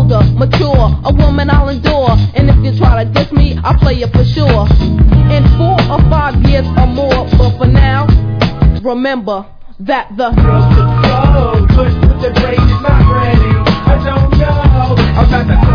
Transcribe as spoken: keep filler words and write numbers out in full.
older, mature, a woman I'll endure. And if you try to diss me, I'll play it for sure. In four or five years or more, but for now, remember that the Drugs to flow, push with the brain is not ready. I don't know about the